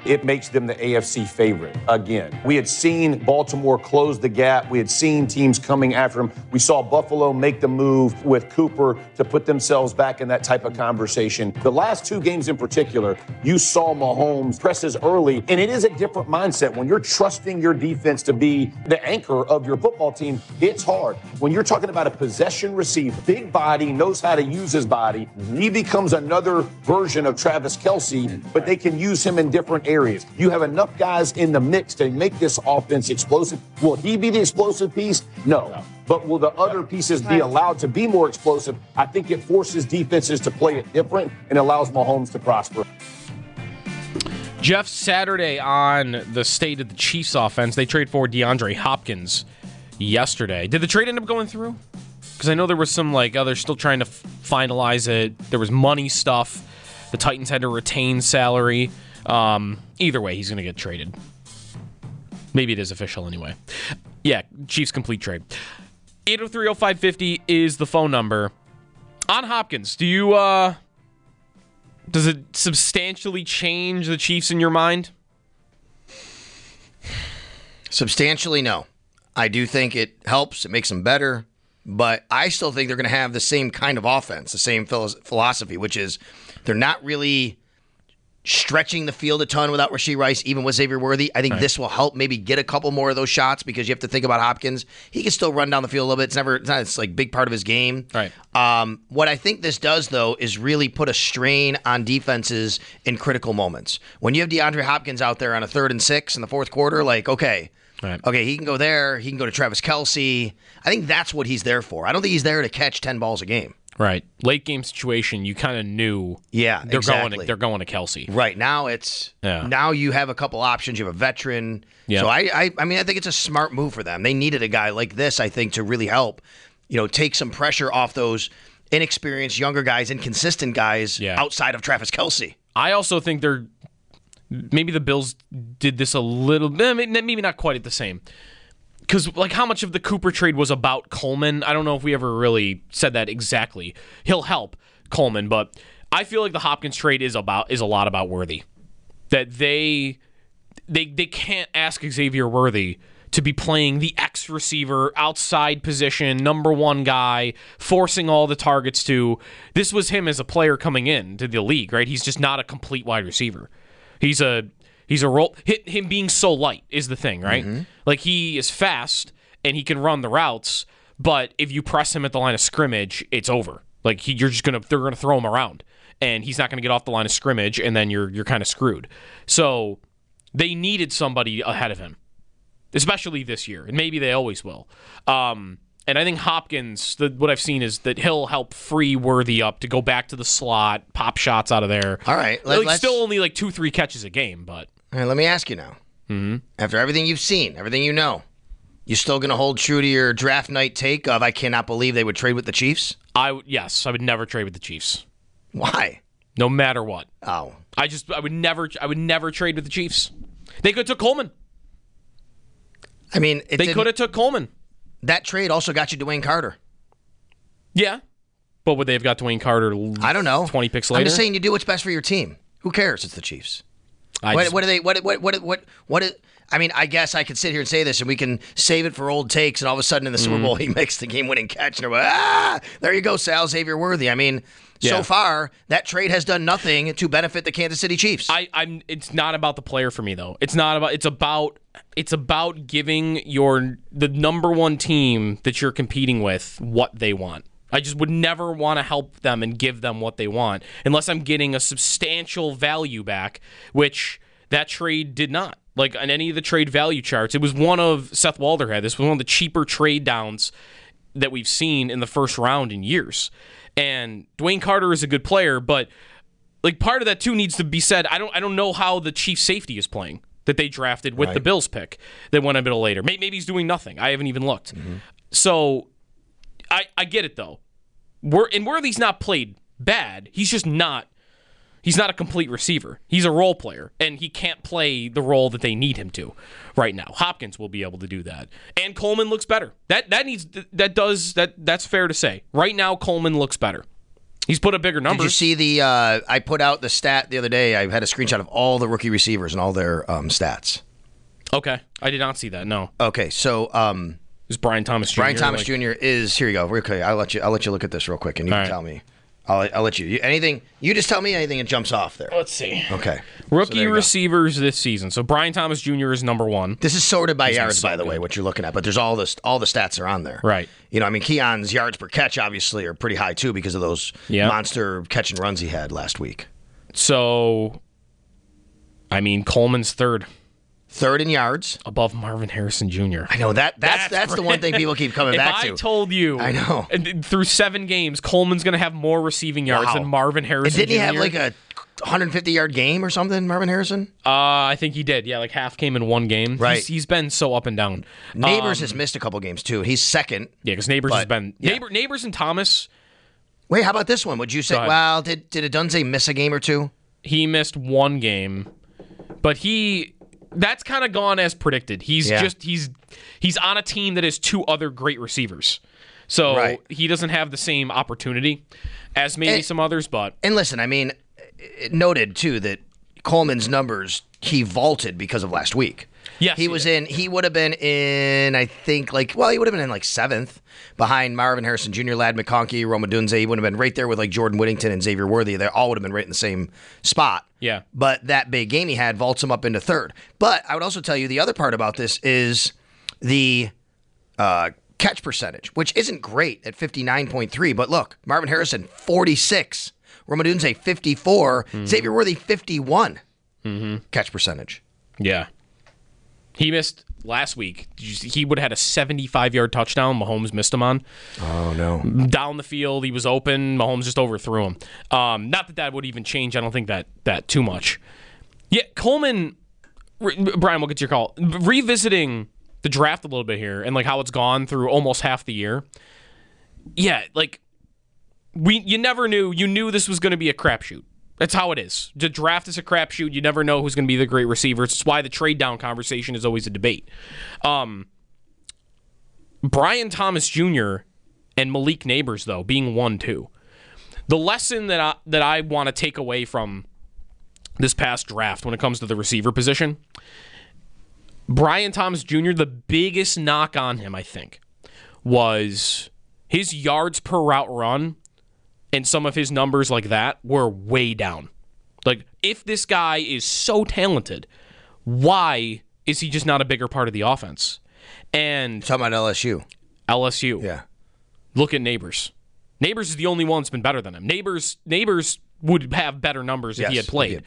it makes them the AFC favorite again. We had seen Baltimore close the gap. We had seen teams coming after them. We saw Buffalo make the move with Cooper to put themselves back in that type of conversation. The last two games in particular, you saw Mahomes presses early, and it is a different mindset. When you're trusting your defense to be the anchor of your football team, it's hard. When you're talking about a possession receiver, big body, knows how to use his body, he becomes another version of Travis Kelce, but they can use him in different areas. You have enough guys in the mix to make this offense explosive. Will he be the explosive piece? No. But will the other pieces be allowed to be more explosive? I think it forces defenses to play it different and allows Mahomes to prosper. Jeff, Saturday on the state of the Chiefs offense, they trade for DeAndre Hopkins yesterday. Did the trade end up going through? Because I know there was some, they're still trying to finalize it. There was money stuff. The Titans had to retain salary. Either way, he's going to get traded. Maybe it is official anyway. Yeah, Chiefs complete trade. 803-0550 is the phone number. On Hopkins, does it substantially change the Chiefs in your mind? Substantially, no. I do think it helps. It makes them better. But I still think they're going to have the same kind of offense, the same philosophy, which is they're not really stretching the field a ton without Rashee Rice, even with Xavier Worthy. I think this will help maybe get a couple more of those shots because you have to think about Hopkins. He can still run down the field a little bit. It's like a big part of his game. Right. What I think this does, though, is really put a strain on defenses in critical moments. When you have DeAndre Hopkins out there on a 3rd and 6 in the fourth quarter, okay, he can go there. He can go to Travis Kelce. I think that's what he's there for. I don't think he's there to catch 10 balls a game. Right. Late game situation, you kind of knew they're going to Kelce. Right. Now now you have a couple options. You have a veteran. Yep. So I think it's a smart move for them. They needed a guy like this, I think, to really help, take some pressure off those inexperienced younger guys, inconsistent guys outside of Travis Kelce. I also think maybe the Bills did this a little bit, maybe not quite at the same. Because, how much of the Cooper trade was about Coleman? I don't know if we ever really said that exactly. He'll help Coleman, but I feel like the Hopkins trade is a lot about Worthy. That they can't ask Xavier Worthy to be playing the X receiver, outside position, number one guy, forcing all the targets to. This was him as a player coming into the league, right? He's just not a complete wide receiver. He's a role. Him being so light is the thing, right? Mm-hmm. He is fast and he can run the routes, but if you press him at the line of scrimmage, it's over. They're gonna throw him around, and he's not gonna get off the line of scrimmage, and then you're kind of screwed. So they needed somebody ahead of him, especially this year, and maybe they always will. And I think Hopkins, what I've seen is that he'll help free Worthy up to go back to the slot, pop shots out of there. All right. Still only 2-3 catches a game, but. All right, let me ask you now. Mm-hmm. After everything you've seen, everything you know, you still going to hold true to your draft night take of I cannot believe they would trade with the Chiefs? Yes, I would never trade with the Chiefs. Why? No matter what. Oh. I would never trade with the Chiefs. They could have took Coleman. They could have took Coleman. That trade also got you Dwayne Carter. Yeah. But would they have got Dwayne Carter I don't know. 20 picks later? I'm just saying you do what's best for your team. Who cares? It's the Chiefs. I guess I could sit here and say this, and we can save it for old takes, and all of a sudden in the Super Bowl, he makes the game-winning catch, and we're like, there you go, Sal, Xavier Worthy. So far, that trade has done nothing to benefit the Kansas City Chiefs. It's not about the player for me, though. It's about giving the number one team that you're competing with what they want. I just would never want to help them and give them what they want unless I'm getting a substantial value back, which that trade did not. On any of the trade value charts, it was one of Seth Walder had. This was one of the cheaper trade downs that we've seen in the first round in years. And Dwayne Carter is a good player, but part of that too needs to be said. I don't know how the Chiefs safety is playing that they drafted with the Bills pick that went a bit later. Maybe he's doing nothing. I haven't even looked. Mm-hmm. So I get it though. Worthy's not played bad. He's just not. He's not a complete receiver. He's a role player, and he can't play the role that they need him to right now. Hopkins will be able to do that, and Coleman looks better. That's fair to say. Right now, Coleman looks better. He's put up bigger numbers. Did you see the? I put out the stat the other day. I had a screenshot of all the rookie receivers and all their stats. Okay, I did not see that. No. Okay, so Is Brian Thomas Jr. Brian Thomas Jr. is here. You go. Okay, I'll let you look at this real quick, and you can tell me. I'll let you. Anything. You just tell me anything that jumps off there. Let's see. Okay. Rookie receivers this season. So Brian Thomas Jr. is number one. This is sorted by yards, by the way, what you're looking at. But there's all the stats are on there. Right. You know, I mean, Keon's yards per catch obviously are pretty high too because of those monster catch and runs he had last week. So, I mean, Coleman's third. Third in yards. Above Marvin Harrison Jr. I know that's the one thing people keep coming back to. If I told you, I know, through 7 games, Coleman's going to have more receiving yards than Marvin Harrison Jr. Didn't he have like a 150-yard game or something, Marvin Harrison? I think he did. Yeah, like half came in one game. Right. He's been so up and down. Neighbors has missed a couple games too. He's second. Yeah, because Neighbors has been Neighbors and Thomas. Wait, how about this one? Would you say? Well, did Adunze miss a game or two? He missed one game, but that's kind of gone as predicted. He's on a team that has 2 other great receivers. So he doesn't have the same opportunity as maybe some others, but and listen, I mean, it noted too that Coleman's numbers he vaulted because of last week. Yes, he would have been in, I think, he would have been in 7th behind Marvin Harrison Jr., Ladd McConkey, Rome Odunze. He would have been right there with Jordan Whittington and Xavier Worthy. They all would have been right in the same spot. Yeah. But that big game he had vaults him up into 3rd. But I would also tell you the other part about this is the catch percentage, which isn't great at 59.3. But look, Marvin Harrison, 46. Rome Odunze, 54. Xavier Worthy, 51 catch percentage. Yeah. He missed last week. He would have had a 75-yard touchdown. Mahomes missed him on. Oh, no. Down the field, he was open. Mahomes just overthrew him. Not that would even change. I don't think that too much. Yeah, Coleman, Brian, we'll get to your call. Revisiting the draft a little bit here and how it's gone through almost half the year. Yeah, you never knew. You knew this was going to be a crapshoot. That's how it is. The draft is a crapshoot. You never know who's going to be the great receiver. It's why the trade down conversation is always a debate. Brian Thomas Jr. and Malik Neighbors, though, being 1-2. The lesson that I want to take away from this past draft when it comes to the receiver position, Brian Thomas Jr., the biggest knock on him, I think, was his yards per route run. And some of his numbers like that were way down. If this guy is so talented, why is he just not a bigger part of the offense? And talking about LSU. Yeah. Look at Neighbors. Neighbors is the only one that's been better than him. Neighbors would have better numbers if he had played.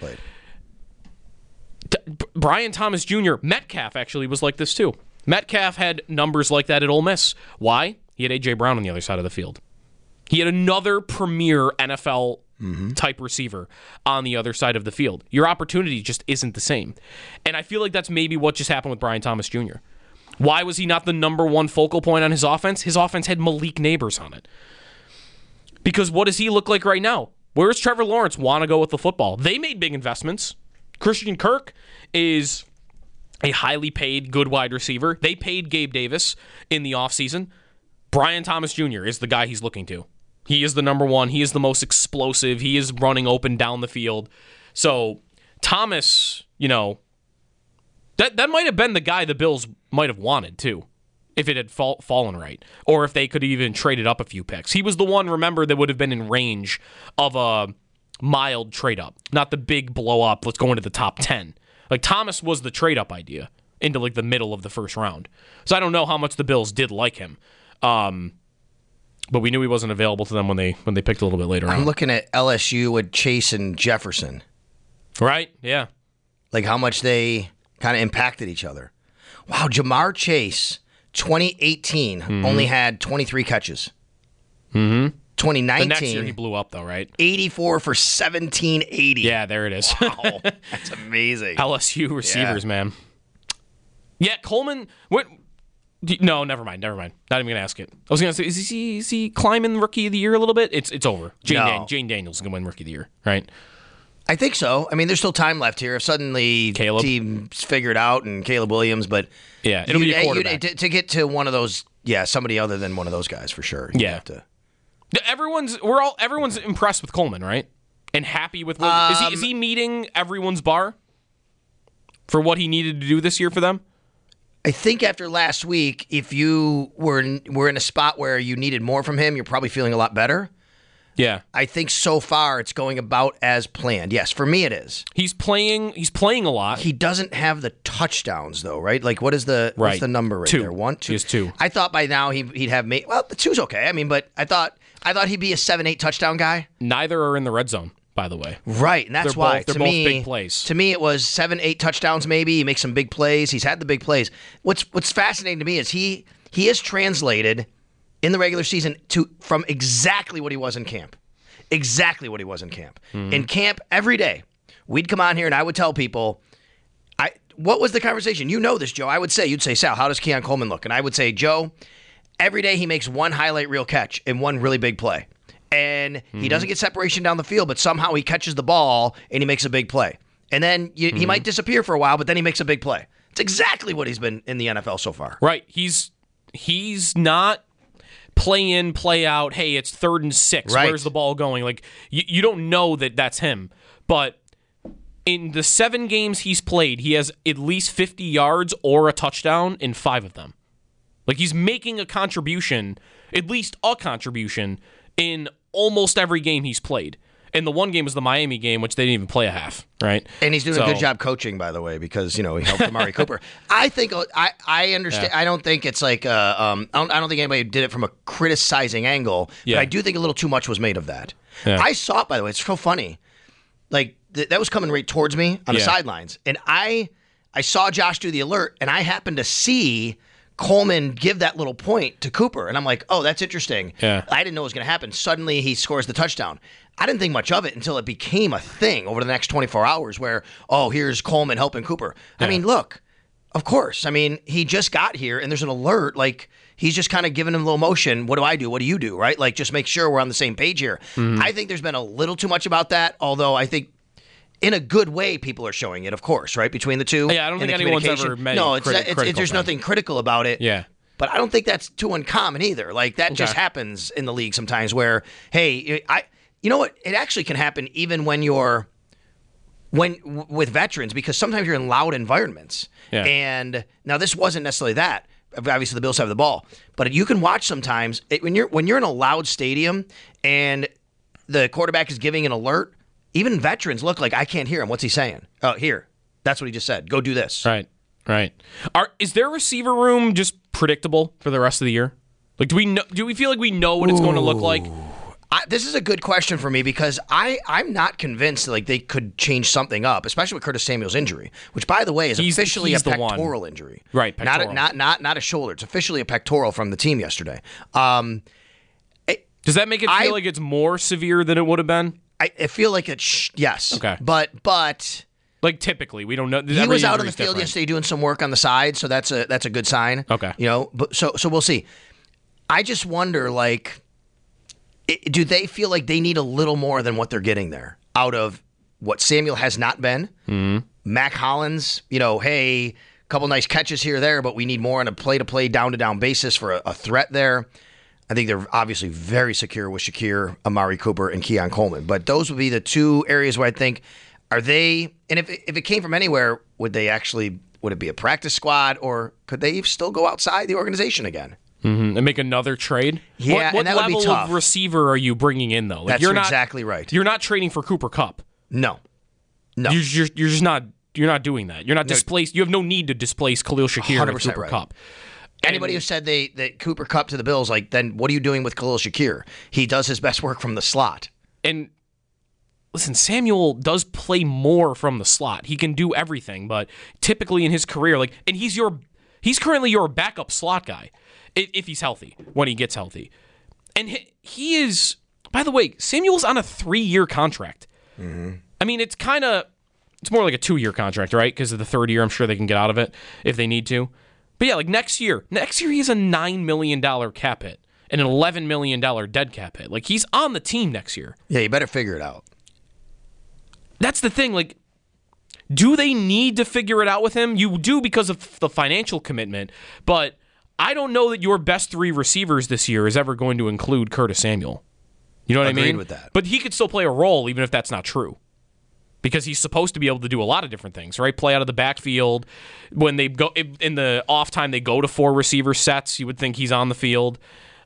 Brian Thomas Jr., Metcalf actually was like this too. Metcalf had numbers like that at Ole Miss. Why? He had A.J. Brown on the other side of the field. He had another premier NFL type receiver on the other side of the field. Your opportunity just isn't the same. And I feel like that's maybe what just happened with Brian Thomas Jr. Why was he not the number one focal point on his offense? His offense had Malik Neighbors on it. Because what does he look like right now? Where does Trevor Lawrence want to go with the football? They made big investments. Christian Kirk is a highly paid, good wide receiver. They paid Gabe Davis in the offseason. Brian Thomas Jr. is the guy he's looking to. He is the number one. He is the most explosive. He is running open down the field. So Thomas, that might have been the guy the Bills might have wanted too, if it had fallen right, or if they could even traded up a few picks. He was the one, remember, that would have been in range of a mild trade up, not the big blow up. Let's go into the top 10. Thomas was the trade up idea into the middle of the first round. So I don't know how much the Bills did like him. But we knew he wasn't available to them when they picked a little bit later on. I'm looking at LSU with Chase and Jefferson. Right, yeah. How much they kind of impacted each other. Wow, Jamar Chase, 2018, only had 23 catches. 2019. The next year he blew up, though, right? 84 for 1780. Yeah, there it is. Wow, that's amazing. LSU receivers, man. Yeah, Coleman... No, never mind. Not even going to ask it. I was going to say, is he climbing Rookie of the Year a little bit? It's over. Jane Daniels is going to win Rookie of the Year, right? I think so. I mean, there's still time left here. If suddenly teams figured out and Caleb Williams, but yeah, it'll be a quarterback. To get to one of those, somebody other than one of those guys for sure. Everyone's impressed with Coleman, right? And happy with what is he meeting everyone's bar for what he needed to do this year for them? I think after last week, if you were in a spot where you needed more from him, you're probably feeling a lot better. Yeah. I think so far it's going about as planned. Yes, for me it is. He's playing a lot. He doesn't have the touchdowns though, right? Like what's the number right 2. there? 1, 2. He has 2. I thought by now he'd have the 2's okay. I mean, but I thought he'd be a 7-8 touchdown guy. Neither are in the red zone, by the way. Right, and that's why they're both big plays. To me, it was 7-8 touchdowns. Maybe he makes some big plays. He's had the big plays. What's fascinating to me is he has translated in the regular season from exactly what he was in camp. Exactly what he was in camp. Mm-hmm. In camp, every day, we'd come on here and I would tell people, what was the conversation? You know this, Joe. You'd say, Sal, how does Keon Coleman look? And I would say, Joe, every day he makes one highlight reel catch and one really big play. And he doesn't get separation down the field, but somehow he catches the ball and he makes a big play. And then he might disappear for a while, but then he makes a big play. It's exactly what he's been in the NFL so far. Right. He's not play in, play out, hey, it's 3rd and 6. Right. Where's the ball going? Like, you don't know that that's him. But in the 7 games he's played, he has at least 50 yards or a touchdown in 5 of them. Like, he's making a contribution, at least a contribution, in almost every game he's played. And the one game was the Miami game, which they didn't even play a half, right? And he's doing a good job coaching, by the way, because he helped Amari Cooper. I think I understand. Yeah. I don't think it's like I don't think anybody did it from a criticizing angle. Yeah. But I do think a little too much was made of that. Yeah. I saw it, by the way. It's so funny. Like that was coming right towards me on the sidelines, and I saw Josh do the alert, and I happened to see Coleman give that little point to Cooper, and I'm like, oh, that's interesting. Yeah. I didn't know it was going to happen. Suddenly, he scores the touchdown. I didn't think much of it until it became a thing over the next 24 hours where, oh, here's Coleman helping Cooper. Yeah. I mean, look, of course. I mean, he just got here, and there's an alert. Like, he's just kind of giving him a little motion. What do I do? What do you do? Right? Like, just make sure we're on the same page here. Mm-hmm. I think there's been a little too much about that, although I think in a good way people are showing it, of course, right, between the two. Yeah, I don't think anyone's ever made there's nothing critical about it. Yeah. But I don't think that's too uncommon either. Like, that just happens in the league sometimes where, hey, you know what? It actually can happen even when with veterans, because sometimes you're in loud environments. Yeah. And now this wasn't necessarily that. Obviously, the Bills have the ball, but you can watch sometimes when you're in a loud stadium and the quarterback is giving an alert. Even veterans look like, I can't hear him. What's he saying? Oh, here. That's what he just said. Go do this. Right. Is their receiver room just predictable for the rest of the year? Like, do we feel like we know what it's going to look like? This is a good question for me because I'm not convinced that like they could change something up, especially with Curtis Samuel's injury, which, by the way, is officially a pectoral injury. Right, pectoral. Not a shoulder. It's officially a pectoral from the team yesterday. Does that make it feel like it's more severe than it would have been? I feel like it's yes. Okay. But like typically we don't know. He was out on the field yesterday doing some work on the side, so that's a good sign. Okay. But so we'll see. I just wonder, like, do they feel like they need a little more than what they're getting there out of what Samuel has not been? Mm-hmm. Mac Hollins, hey, a couple nice catches here or there, but we need more on a play-to-play, down-to-down basis for a threat there. I think they're obviously very secure with Shakir, Amari Cooper, and Keon Coleman. But those would be the two areas where I think, are they, and if it came from anywhere, would it be a practice squad, or could they still go outside the organization again? Mm-hmm. And make another trade? Yeah, what and that would be tough. What level of receiver are you bringing in, though? Like, you're exactly right. You're not trading for Cooper Kupp. No. You're just not. You're not doing that. You're not displaced. You have no need to displace Khalil Shakir and Cooper Kupp. Anybody who said that Cooper Kupp to the Bills, like, then what are you doing with Khalil Shakir? He does his best work from the slot. And listen, Samuel does play more from the slot. He can do everything, but typically in his career, like, and he's currently your backup slot guy if he's healthy, when he gets healthy. And he is, by the way, Samuel's on a 3-year contract. Mm-hmm. I mean, it's more like a 2-year contract, right? Because of the 3rd year, I'm sure they can get out of it if they need to. But yeah, like next year he has a $9 million cap hit and an $11 million dead cap hit. Like, he's on the team next year. Yeah, you better figure it out. That's the thing. Like, do they need to figure it out with him? You do, because of the financial commitment. But I don't know that your best 3 receivers this year is ever going to include Curtis Samuel. You know what I Agreed mean? with that. But he could still play a role even if that's not true. Because he's supposed to be able to do a lot of different things, right? Play out of the backfield. When they go in the off time, they go to 4 receiver sets. You would think he's on the field.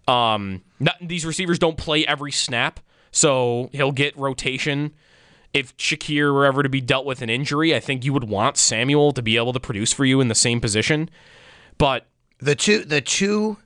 These receivers don't play every snap, so he'll get rotation. If Shakir were ever to be dealt with an injury, I think you would want Samuel to be able to produce for you in the same position. But the two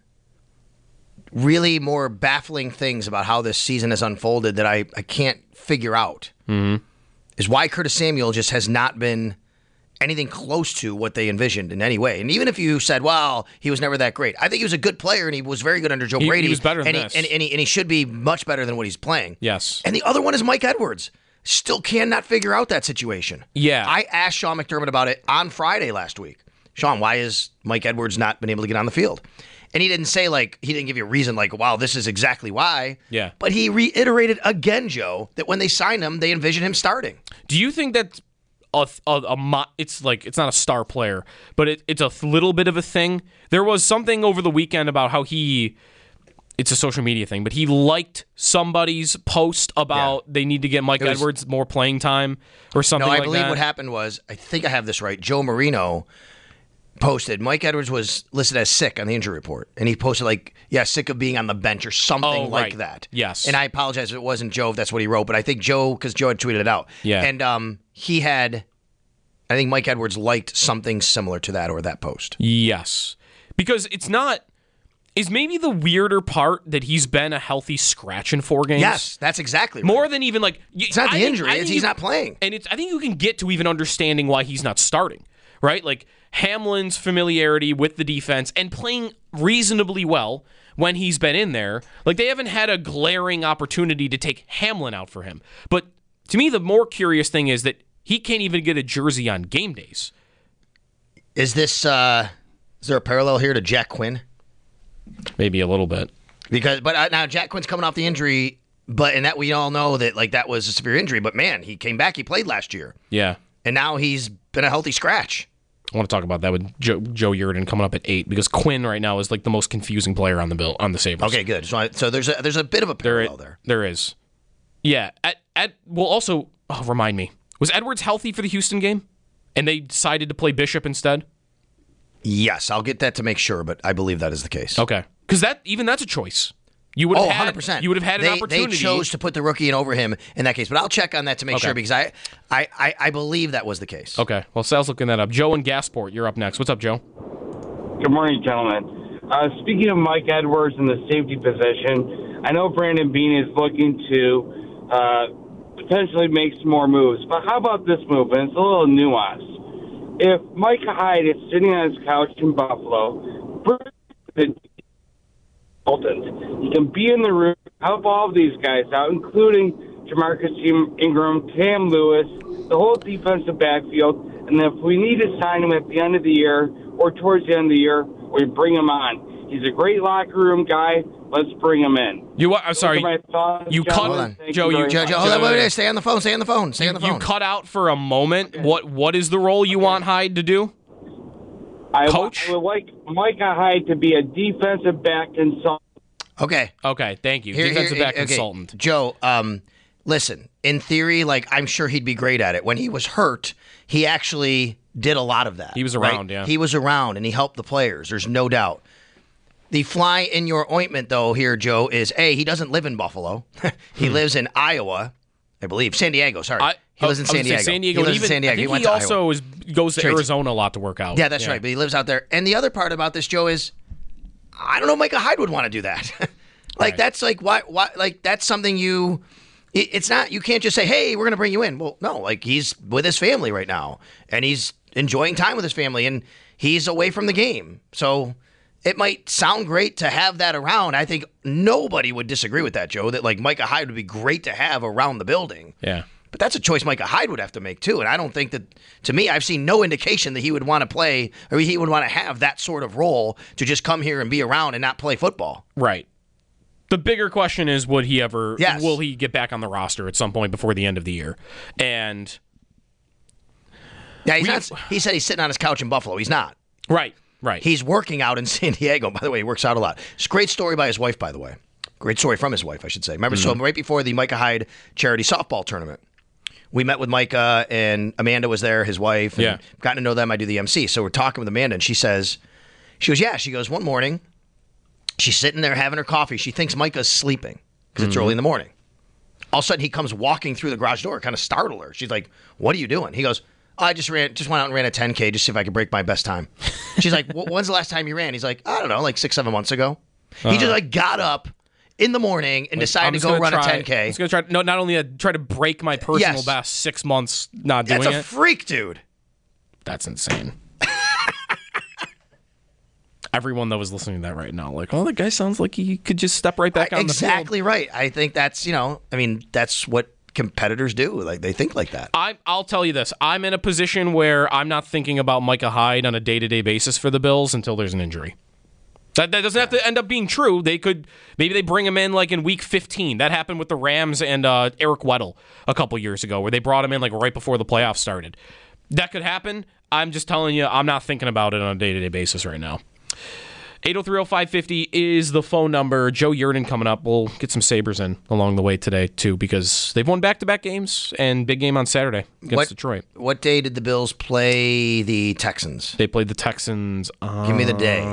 really more baffling things about how this season has unfolded that I can't figure out is why Curtis Samuel just has not been anything close to what they envisioned in any way. And even if you said, well, he was never that great, I think he was a good player and he was very good under Joe Brady. He was better than and this. And he should be much better than what he's playing. Yes. And the other one is Mike Edwards. Still cannot figure out that situation. Yeah. I asked Sean McDermott about it on Friday last week. Sean, why has Mike Edwards not been able to get on the field? And he didn't say, he didn't give you a reason wow, this is exactly why. Yeah. But he reiterated again, Joe, that when they signed him, they envisioned him starting. Do you think that's it's not a star player, but it's a little bit of a thing? There was something over the weekend about how it's a social media thing, but he liked somebody's post about they need to get Mike Edwards more playing time or something like that. No, I believe what happened was, I think I have this right, Joe Marino posted Mike Edwards was listed as sick on the injury report, and he posted sick of being on the bench or something like that. Yes. And I apologize if it wasn't Joe if that's what he wrote, but I think because Joe had tweeted it out. Yeah. And I think Mike Edwards liked something similar to that or that post. Yes. Because is maybe the weirder part that he's been a healthy scratch in 4 games? Yes, that's exactly right. More than even it's not the injury, he's not playing. And I think you can get to even understanding why he's not starting, right? Hamlin's familiarity with the defense and playing reasonably well when he's been in there. They haven't had a glaring opportunity to take Hamlin out for him. But to me, the more curious thing is that he can't even get a jersey on game days. Is there a parallel here to Jack Quinn? Maybe a little bit. But now Jack Quinn's coming off the injury, and that we all know that that was a severe injury. But man, he came back. He played last year. Yeah. And now he's been a healthy scratch. I want to talk about that with Joe Yerdon coming up at 8 because Quinn right now is the most confusing player on the Sabres. Okay, good. So there's a bit of a parallel there. There is. Yeah. Also, remind me, was Edwards healthy for the Houston game, and they decided to play Bishop instead? Yes, I'll get that to make sure, but I believe that is the case. Okay, because that's a choice. You would have had 100%. You would have had an opportunity. They chose to put the rookie in over him in that case, but I'll check on that to make sure because I believe that was the case. Okay, well, Sal's looking that up. Joe in Gasport, you're up next. What's up, Joe? Good morning, gentlemen. Speaking of Mike Edwards in the safety position, I know Brandon Beane is looking to potentially make some more moves, but how about this move? And it's a little nuanced. If Micah Hyde is sitting on his couch in Buffalo, bring the consultant. He can be in the room, help all of these guys out, including Jamarcus Ingram, Cam Lewis, the whole defensive backfield. And then if we need to sign him at the end of the year or towards the end of the year, we bring him on. He's a great locker room guy. Let's bring him in. I'm sorry. You cut. Hold on. Joe, hold on. Wait. Stay on the phone. Stay on the phone. You cut out for a moment. Okay. What is the role you want Hyde to do? Coach? I would like Micah Hyde to be a defensive back consultant. Okay. Thank you. Defensive back consultant. Joe, listen, in theory, I'm sure he'd be great at it. When he was hurt, he actually did a lot of that. He was around, yeah. He was around, and he helped the players. There's no doubt. The fly in your ointment, though, here, Joe, is, he doesn't live in Buffalo. He lives in Iowa, I believe. San Diego, sorry. He lives in San Diego. He lives in San Diego. I think he also goes to Arizona a lot to work out. Yeah, that's right, but he lives out there. And the other part about this, Joe, is I don't know if Micah Hyde would want to do that. That's why that's something it's not, you can't just say, hey, we're going to bring you in. Well, no, he's with his family right now, and he's enjoying time with his family, and he's away from the game. So it might sound great to have that around. I think nobody would disagree with that, Joe, that Micah Hyde would be great to have around the building. Yeah. But that's a choice Micah Hyde would have to make, too. And I don't think that, to me, I've seen no indication that he would want to play or he would want to have that sort of role to just come here and be around and not play football. Right. The bigger question is, will he get back on the roster at some point before the end of the year? And yeah, he said he's sitting on his couch in Buffalo. He's not. Right. He's working out in San Diego. By the way, he works out a lot. It's a great story by his wife, by the way. Great story from his wife, I should say. Remember, so right before the Micah Hyde charity softball tournament, we met with Micah, and Amanda was there, his wife. And gotten to know them. I do the MC. So we're talking with Amanda, and she goes, yeah. She goes, one morning, she's sitting there having her coffee. She thinks Micah's sleeping because it's early in the morning. All of a sudden, he comes walking through the garage door, kind of startled her. She's like, what are you doing? He goes, I just went out and ran a 10K just to see if I could break my best time. She's like, when's the last time you ran? He's like, I don't know, like 6-7 months ago. He just like got up in the morning and decided to go run a 10K. He's going to try, not only try to break my personal best 6 months not doing it. That's a freak, dude. That's insane. Everyone that was listening to that right now, like, oh, the guy sounds like he could just step right back on the field. Exactly right. I think that's, that's what competitors do. Like, they think like that. I'll tell you this. I'm in a position where I'm not thinking about Micah Hyde on a day-to-day basis for the Bills until there's an injury. That doesn't have to end up being true. Maybe they bring him in like in week 15. That happened with the Rams and Eric Weddle a couple years ago, where they brought him in like right before the playoffs started. That could happen. I'm just telling you, I'm not thinking about it on a day-to-day basis right now. 803-0550 is the phone number. Joe Yerdon coming up. We'll get some Sabres in along the way today, too, because they've won back-to-back games and big game on Saturday against Detroit. What day did the Bills play the Texans? They played the Texans on... Give me the day.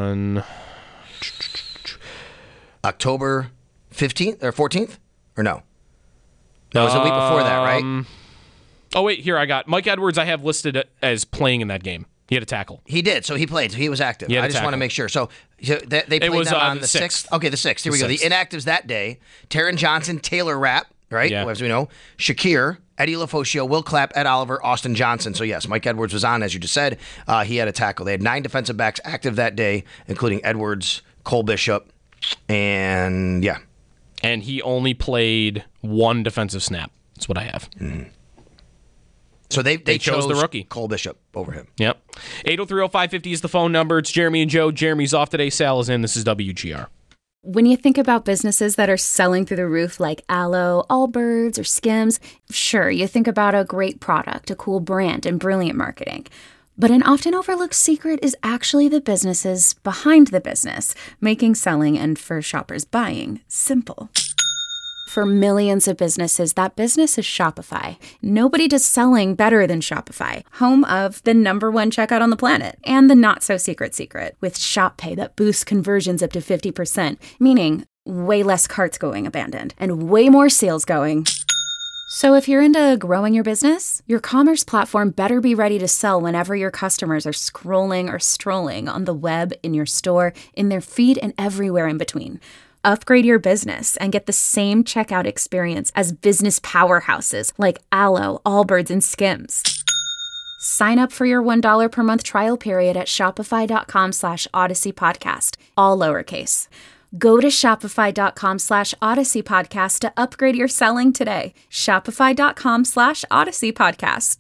October 15th or 14th? Or no? That was a week before that, right? Oh, wait, here I got. Mike Edwards I have listed as playing in that game. He had a tackle. He did, so he played. So he was active. I just want to make sure. So they played that on the 6th? Okay, the 6th. Here we go. The inactives that day, Taron Johnson, Taylor Rapp, right? Yeah. As we know. Shakir, Eddie LaFoscio, Will Clapp, Ed Oliver, Austin Johnson. So yes, Mike Edwards was on, as you just said. He had a tackle. They had 9 defensive backs active that day, including Edwards, Cole Bishop, and yeah. And he only played 1 defensive snap. That's what I have. Mm-hmm. So they chose the rookie, Cole Bishop, over him. Yep. 803-0550 is the phone number. It's Jeremy and Joe. Jeremy's off today. Sal is in. This is WGR. When you think about businesses that are selling through the roof like Aloe, Allbirds, or Skims, sure, you think about a great product, a cool brand, and brilliant marketing. But an often overlooked secret is actually the businesses behind the business, making selling and for shoppers buying simple. For millions of businesses, that business is Shopify. Nobody does selling better than Shopify, home of the #1 checkout on the planet, and the not-so-secret secret, with Shop Pay that boosts conversions up to 50%, meaning way less carts going abandoned, and way more sales going. So if you're into growing your business, your commerce platform better be ready to sell whenever your customers are scrolling or strolling on the web, in your store, in their feed, and everywhere in between. Upgrade your business and get the same checkout experience as business powerhouses like Aloe, Allbirds, and Skims. Sign up for your $1 per month trial period at shopify.com/Odyssey Podcast, all lowercase. Go to shopify.com/Odyssey Podcast to upgrade your selling today. Shopify.com/Odyssey Podcast.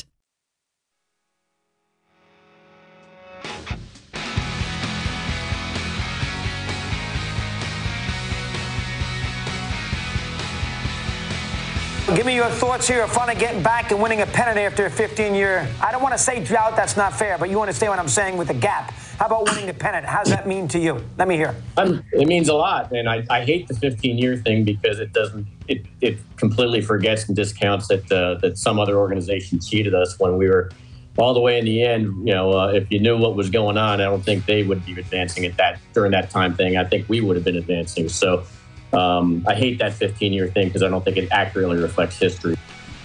Give me your thoughts here of fun of getting back and winning a pennant after a 15-year. I don't want to say drought, that's not fair, but you understand what I'm saying with the gap. How about winning the pennant? How does that mean to you? Let me hear. It means a lot, and I hate the 15-year thing because it completely forgets and discounts that some other organization cheated us when we were all the way in the end. If you knew what was going on, I don't think they would be advancing during that time thing. I think we would have been advancing. So. I hate that 15-year thing because I don't think it accurately reflects history.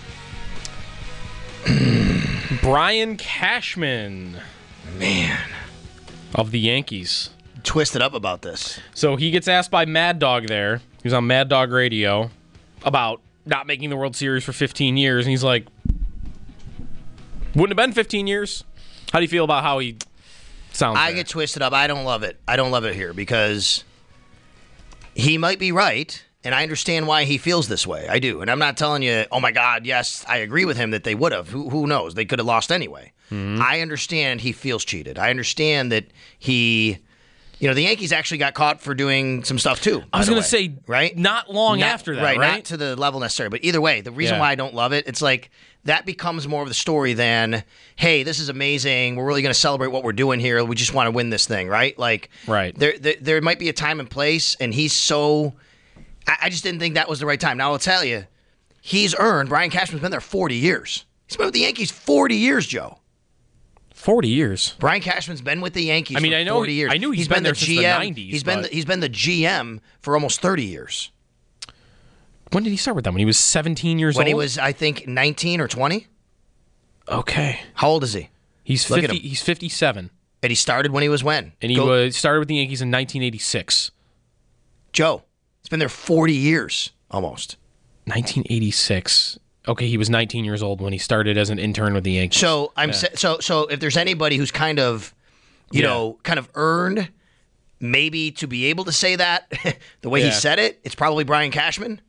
Brian Cashman. Man. Of the Yankees. Twisted up about this. So he gets asked by Mad Dog there. He was on Mad Dog Radio about not making the World Series for 15 years. And he's like, wouldn't have been 15 years. How do you feel about how he sounds I there? get twisted up. I don't love it. I don't love it here because... he might be right, and I understand why he feels this way. I do. And I'm not telling you, oh, my God, yes, I agree with him that they would have. Who knows? They could have lost anyway. Mm-hmm. I understand he feels cheated. I understand that the Yankees actually got caught for doing some stuff, too. I was going to say, right? Not long after that, right? Not to the level necessary. But either way, the reason why I don't love it, it's like that becomes more of the story than, hey, this is amazing. We're really going to celebrate what we're doing here. We just want to win this thing, right? Like, right. There might be a time and place, and he's so I just didn't think that was the right time. Now, I'll tell you, Brian Cashman's been there 40 years. He's been with the Yankees 40 years, Joe. 40 years. Brian Cashman's been with the Yankees for 40 years. I knew he's been there since the 90s. He's been the GM for almost 30 years. When did he start with them? When he was 17 years old? When he was, I think, 19 or 20. Okay. How old is he? He's 50. He's 57. And he started when he was when? And he started with the Yankees in 1986. Joe, it's been there 40 years almost. 1986. Okay, he was 19 years old when he started as an intern with the Yankees. So so if there's anybody who's kind of, you know, kind of earned maybe to be able to say that the way he said it, it's probably Brian Cashman.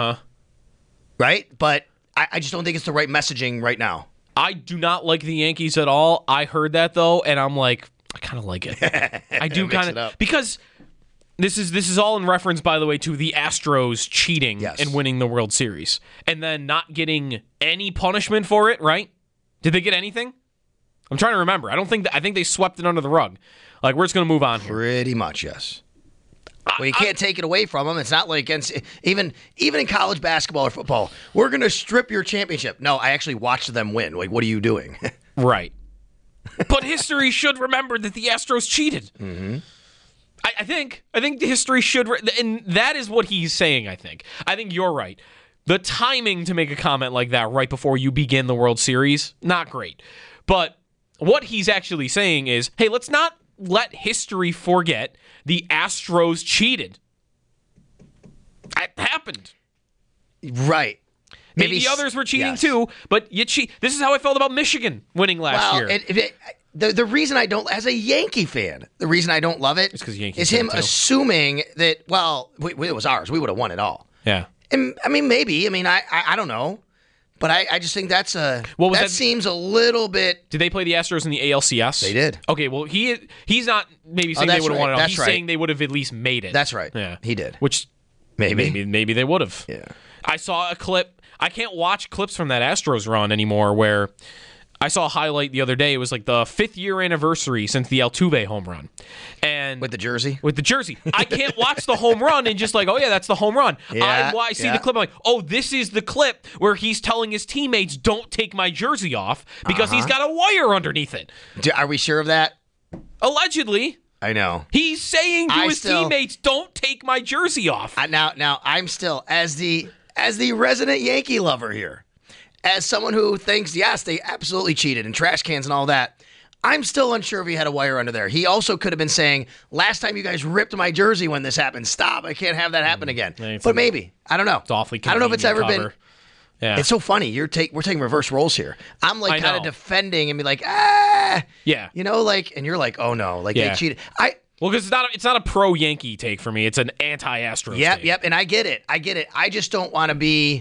Right? But I just don't think it's the right messaging right now. I do not like the Yankees at all. I heard that though, and I'm like, I kind of like it. I do kind of, because this is all in reference, by the way, to the Astros cheating and winning the World Series, and then not getting any punishment for it. Right? Did they get anything? I'm trying to remember. I think they swept it under the rug. Like, we're just going to move on here. Pretty much, yes. Well, you can't take it away from them. It's not like even in college basketball or football, we're going to strip your championship. No, I actually watched them win. Like, what are you doing? Right. But history should remember that the Astros cheated. Mm-hmm. I think the history should, and that is what he's saying, I think. I think you're right. The timing to make a comment like that right before you begin the World Series, not great. But what he's actually saying is, hey, let's not let history forget the Astros cheated. It happened. Right. Maybe the others were cheating too, but you cheat. This is how I felt about Michigan winning last year. The reason I don't, as a Yankee fan, the reason I don't love it is him assuming that, well, it was ours. We would have won it all. Yeah. And, I mean, maybe. I mean, I don't know. But I just think that seems a little bit. Did they play the Astros in the ALCS? They did. Okay, well, he's not maybe saying they would have won it all. He's saying they would have at least made it. That's right. Yeah. He did. Which maybe they would have. Yeah. I saw a clip. I can't watch clips from that Astros run anymore where I saw a highlight the other day. It was like the 5th year anniversary since the Altuve home run. And with the jersey? With the jersey. I can't watch the home run and just like, oh, yeah, that's the home run. I see the clip. I'm like, oh, this is the clip where he's telling his teammates, don't take my jersey off because he's got a wire underneath it. Are we sure of that? Allegedly. I know. He's saying to his teammates, don't take my jersey off. Now, I'm still, as the resident Yankee lover here, as someone who thinks, yes, they absolutely cheated and trash cans and all that, I'm still unsure if he had a wire under there. He also could have been saying, last time you guys ripped my jersey when this happened, stop. I can't have that happen again. But maybe. I don't know. It's awfully I don't know if it's ever been. Yeah. It's so funny. We're taking reverse roles here. I'm like kind of defending and be like, yeah. You know, like, and you're like, oh no, like they cheated. Well, because it's not a pro Yankee take for me. It's an anti-Astros take. Yep, and I get it. I just don't want to be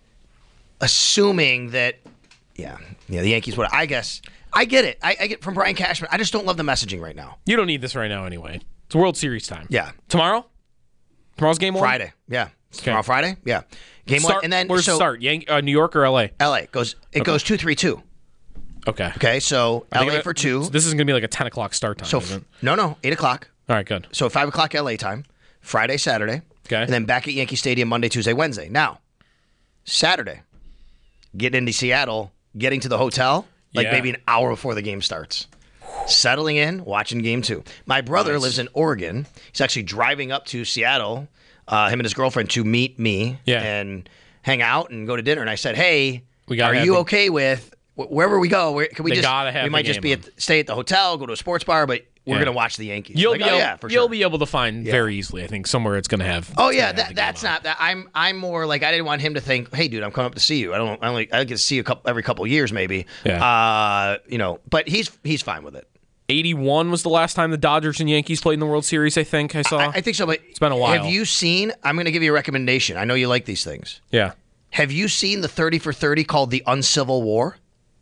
assuming that, the Yankees would. I guess I get it. I get from Brian Cashman. I just don't love the messaging right now. You don't need this right now anyway. It's World Series time. Yeah. Tomorrow's game 1? Friday. Yeah. Tomorrow Friday. Yeah. Game 1, and then where's the start? New York or LA? LA goes 2-3-2. Okay. Okay. So LA for 2. So this is gonna be like a 10 o'clock start time. So no, 8 o'clock. All right, good. So 5 o'clock LA time. Friday, Saturday. Okay. And then back at Yankee Stadium Monday, Tuesday, Wednesday. Now, Saturday, getting into Seattle, getting to the hotel, maybe an hour before the game starts. Settling in, watching game 2. My brother lives in Oregon. He's actually driving up to Seattle, him and his girlfriend, to meet me and hang out and go to dinner. And I said, hey, are you okay with wherever we go? Can we we might just stay at the hotel, go to a sports bar, but we're going to watch the Yankees. You'll be able to find very easily, I think, somewhere it's going to have. Oh yeah, that's not that. I'm more like, I didn't want him to think, hey, dude, I'm coming up to see you. I get to see you every couple of years, maybe. Yeah. But he's fine with it. 81 was the last time the Dodgers and Yankees played in the World Series, I think I saw. I think so, but it's been a while. Have you seen, I'm going to give you a recommendation. I know you like these things. Yeah. Have you seen the 30 for 30 called The Uncivil War?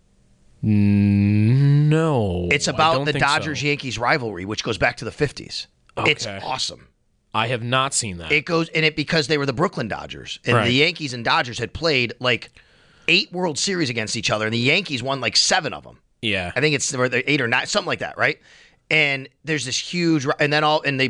No. It's about the Dodgers-Yankees rivalry, which goes back to the 50s. Okay. It's awesome. I have not seen that. It goes in it because they were the Brooklyn Dodgers, and the Yankees and Dodgers had played like 8 World Series against each other, and the Yankees won like 7 of them. Yeah. I think it's 8 or 9, something like that, right? And there's this huge, and then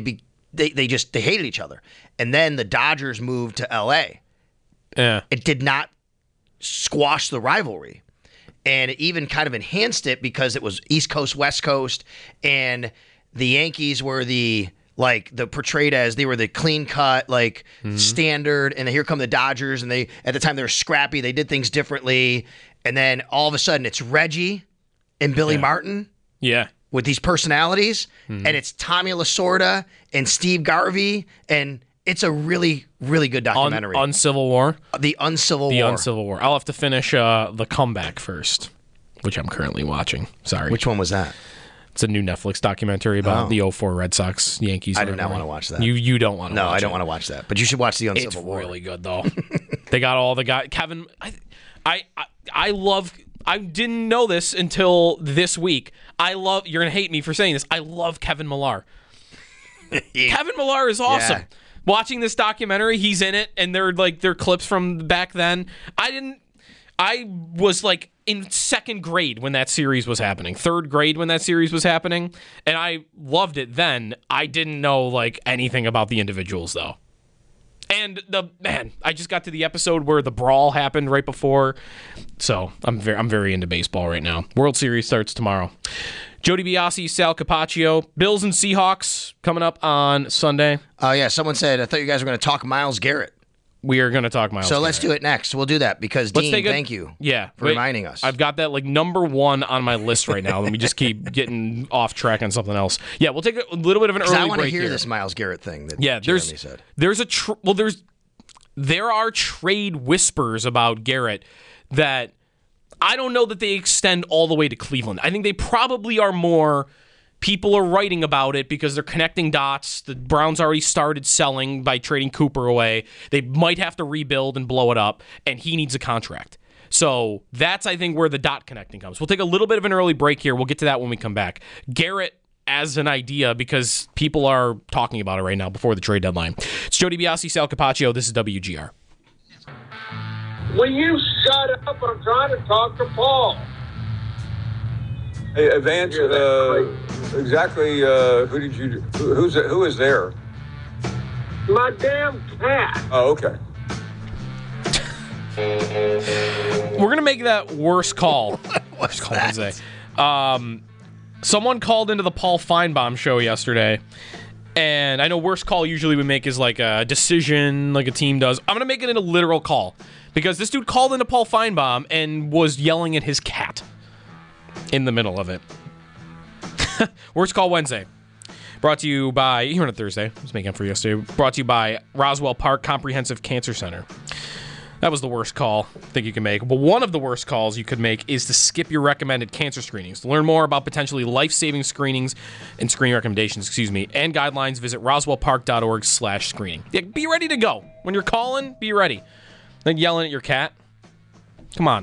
they hated each other. And then the Dodgers moved to L.A. Yeah. It did not squash the rivalry. And it even kind of enhanced it because it was East Coast, West Coast, and the Yankees were portrayed as they were the clean cut, standard, and then here come the Dodgers, and at the time they were scrappy, they did things differently, and then all of a sudden it's Reggie and Billy Martin. Yeah. With these personalities, and it's Tommy Lasorda and Steve Garvey, and it's a really, really good documentary. Uncivil War? The Uncivil War. The Uncivil War. I'll have to finish The Comeback first, which I'm currently watching. Sorry. Which one was that? It's a new Netflix documentary about the 04 Red Sox, Yankees. I do not want to watch that. You don't want to watch it. No, I don't want to watch that. But you should watch The Uncivil War. It's really good, though. They got all the guys. Kevin, I love... I didn't know this until this week. You're going to hate me for saying this. I love Kevin Millar. Kevin Millar is awesome. Yeah. Watching this documentary, he's in it, and they're clips from back then. I was in second grade when that series was happening, third grade when that series was happening, and I loved it then. I didn't know anything about the individuals though. And I just got to the episode where the brawl happened right before. So I'm very into baseball right now. World Series starts tomorrow. Joe DiBiase, Sal Capaccio, Bills and Seahawks coming up on Sunday. Oh, yeah. Someone said, I thought you guys were going to talk Myles Garrett. We are going to talk Myles Garrett. Let's do it next. We'll do that because, Dean, thank you for reminding us. I've got that number one on my list right now. Let me just keep getting off track on something else. Yeah, we'll take a little bit of an early break. I want to hear this Myles Garrett thing that Jeremy said. There are trade whispers about Garrett that I don't know that they extend all the way to Cleveland. I think they probably are more... People are writing about it because they're connecting dots. The Browns already started selling by trading Cooper away. They might have to rebuild and blow it up, and he needs a contract. So that's, I think, where the dot connecting comes. We'll take a little bit of an early break here. We'll get to that when we come back. Garrett as an idea because people are talking about it right now before the trade deadline. It's Joe DiBiase, Sal Capaccio. This is WGR. Will you shut up? I'm trying to talk to Paul. Hey, Vance, exactly who is there? My damn cat. Oh, okay. We're going to make that worst call. What's that? Wednesday. Someone called into the Paul Feinbaum show yesterday, and I know worst call usually we make is a decision like a team does. I'm going to make it a literal call because this dude called into Paul Feinbaum and was yelling at his cat in the middle of it. Worst Call Wednesday. Brought to you by, you heard it Thursday. I was making it for yesterday. Brought to you by Roswell Park Comprehensive Cancer Center. That was the worst call I think you can make. But one of the worst calls you could make is to skip your recommended cancer screenings. To learn more about potentially life-saving screenings and screening recommendations, and guidelines, visit roswellpark.org/screening. Yeah, be ready to go. When you're calling, be ready. Then yelling at your cat. Come on.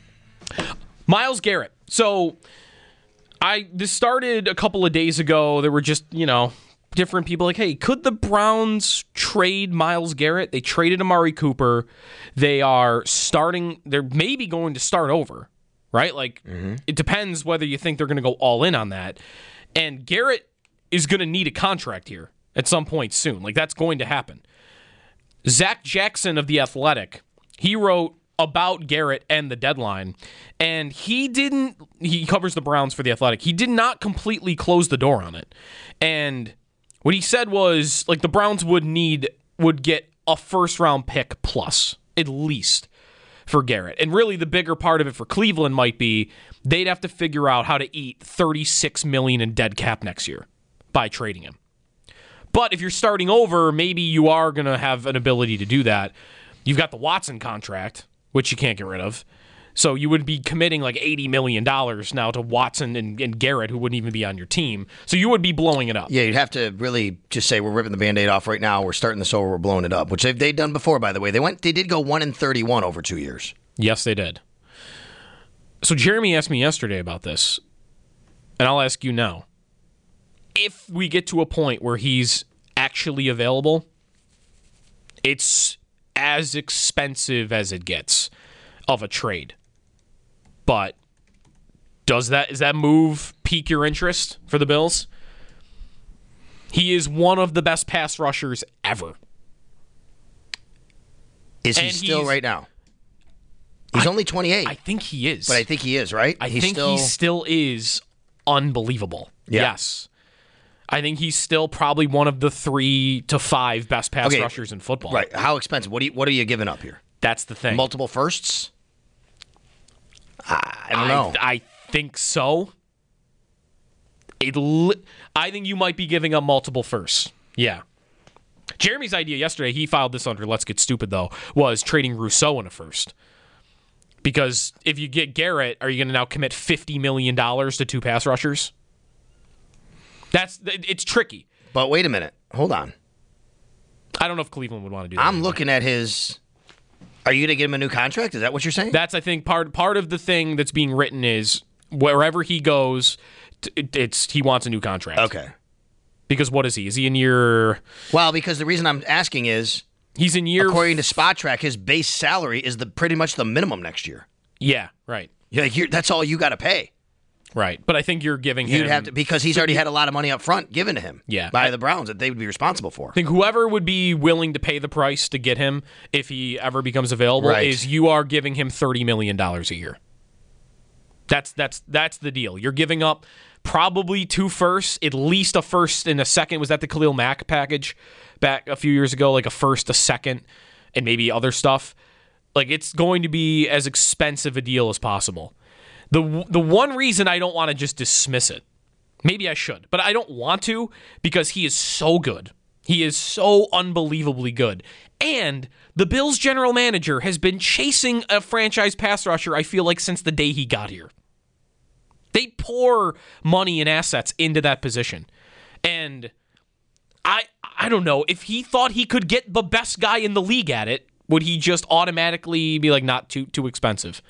Myles Garrett. So, this started a couple of days ago. There were just, different people hey, could the Browns trade Myles Garrett? They traded Amari Cooper. They're maybe going to start over, right? It depends whether you think they're going to go all in on that. And Garrett is going to need a contract here at some point soon. That's going to happen. Zach Jackson of The Athletic, he wrote about Garrett and the deadline, and he covers the Browns for The Athletic. He did not completely close the door on it. And what he said was the Browns would get a first-round pick plus, at least, for Garrett. And really the bigger part of it for Cleveland might be they'd have to figure out how to eat $36 million in dead cap next year by trading him. But if you're starting over, maybe you are going to have an ability to do that. You've got the Watson contract, which you can't get rid of. So you would be committing $80 million now to Watson and Garrett, who wouldn't even be on your team. So you would be blowing it up. Yeah, you'd have to really just say we're ripping the Band-Aid off right now. We're starting this over. We're blowing it up, which they've done before, by the way. They did go 1-31 over 2 years. Yes, they did. So Jeremy asked me yesterday about this, and I'll ask you now. If we get to a point where he's actually available, it's as expensive as it gets of a trade. But does that move pique your interest for the Bills? He is one of the best pass rushers ever. Is he still right now? He's only 28. I think he is. But I think he is, right? He still is unbelievable. Yeah. Yes. I think he's still probably one of the 3 to 5 best pass rushers in football. Right. How expensive? What are you giving up here? That's the thing. Multiple firsts? I don't know. I think so. I think you might be giving up multiple firsts. Yeah. Jeremy's idea yesterday, he filed this under Let's Get Stupid, though, was trading Rousseau in a first. Because if you get Garrett, are you going to now commit $50 million to 2 pass rushers? It's tricky. But wait a minute. Hold on. I don't know if Cleveland would want to do that. I'm looking at his... Are you going to get him a new contract? Is that what you're saying? That's, I think, part of the thing that's being written is wherever he goes, he wants a new contract. Okay. Because what is he? Is he in year... Well, because the reason I'm asking is... He's in year... According to Spot Track, his base salary is pretty much the minimum next year. Yeah, right. Yeah, that's all you got to pay. Right, but I think you're giving him... You'd have to, because he's already had a lot of money up front given to him by the Browns that they would be responsible for. I think whoever would be willing to pay the price to get him, if he ever becomes available, is you are giving him $30 million a year. That's the deal. You're giving up probably 2 firsts, at least a first and a second. Was that the Khalil Mack package back a few years ago? Like a first, a second, and maybe other stuff. Like, it's going to be as expensive a deal as possible. The one reason I don't want to just dismiss it, maybe I should, but I don't want to, because he is so good. He is so unbelievably good. And the Bills general manager has been chasing a franchise pass rusher, I feel like, since the day he got here. They pour money and assets into that position. And I don't know, if he thought he could get the best guy in the league at it, would he just automatically be like, not too expensive?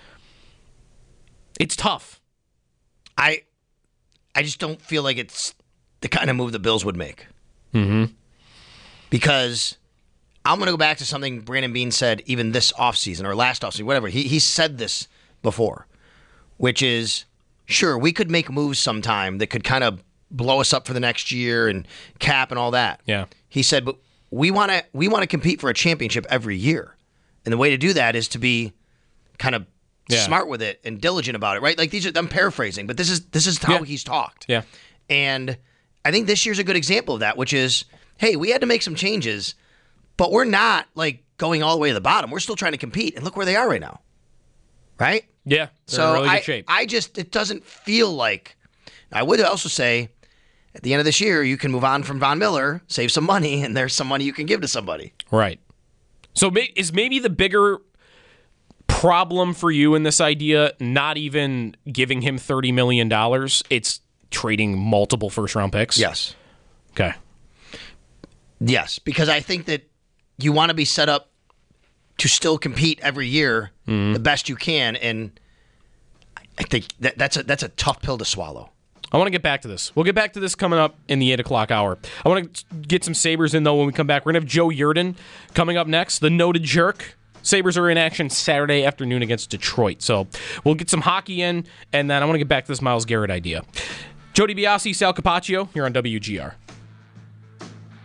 It's tough. I just don't feel like it's the kind of move the Bills would make. Mm-hmm. Because I'm going to go back to something Brandon Beane said even this offseason or last offseason, whatever. He said this before, which is, sure, we could make moves sometime that could kind of blow us up for the next year and cap and all that. Yeah. He said, but we want to compete for a championship every year. And the way to do that is to be kind of smart with it and diligent about it, right? Like I'm paraphrasing, but this is how he's talked. Yeah. And I think this year's a good example of that, which is, hey, we had to make some changes, but we're not like going all the way to the bottom. We're still trying to compete, and look where they are right now. Right? Yeah. So in really good shape. It doesn't feel like. I would also say, at the end of this year, you can move on from Von Miller, save some money, and there's some money you can give to somebody. Right. So is maybe the bigger problem for you in this idea not even giving him $30 million, it's trading multiple first-round picks? Yes. Okay. Yes, because I think that you want to be set up to still compete every year the best you can, and I think that's a tough pill to swallow. I want to get back to this. We'll get back to this coming up in the 8 o'clock hour. I want to get some Sabres in, though, when we come back. We're going to have Joe Yerdon coming up next, the noted jerk. Sabres are in action Saturday afternoon against Detroit. So we'll get some hockey in, and then I want to get back to this Myles Garrett idea. Joe DiBiase, Sal Capaccio, here on WGR.